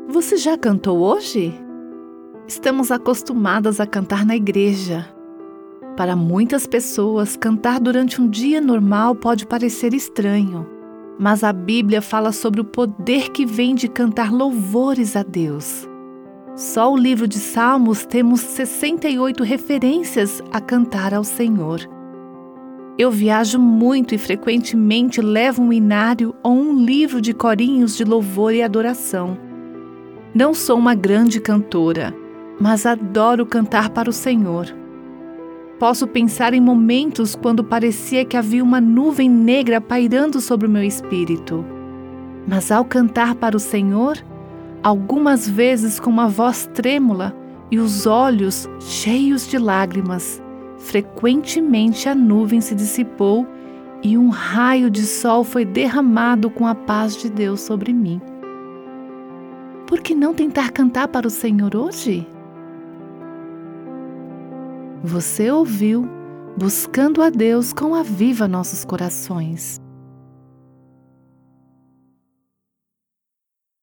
Você já cantou hoje? Estamos acostumadas a cantar na igreja. Para muitas pessoas, cantar durante um dia normal pode parecer estranho, mas a Bíblia fala sobre o poder que vem de cantar louvores a Deus. Só o livro de Salmos temos 68 referências a cantar ao Senhor. Eu viajo muito e frequentemente levo um hinário ou um livro de corinhos de louvor e adoração. Não sou uma grande cantora, mas adoro cantar para o Senhor. Posso pensar em momentos quando parecia que havia uma nuvem negra pairando sobre o meu espírito. Mas ao cantar para o Senhor, algumas vezes com uma voz trêmula e os olhos cheios de lágrimas, frequentemente a nuvem se dissipou e um raio de sol foi derramado com a paz de Deus sobre mim. Por que não tentar cantar para o Senhor hoje? Você ouviu Buscando a Deus com Aviva Nossos Corações.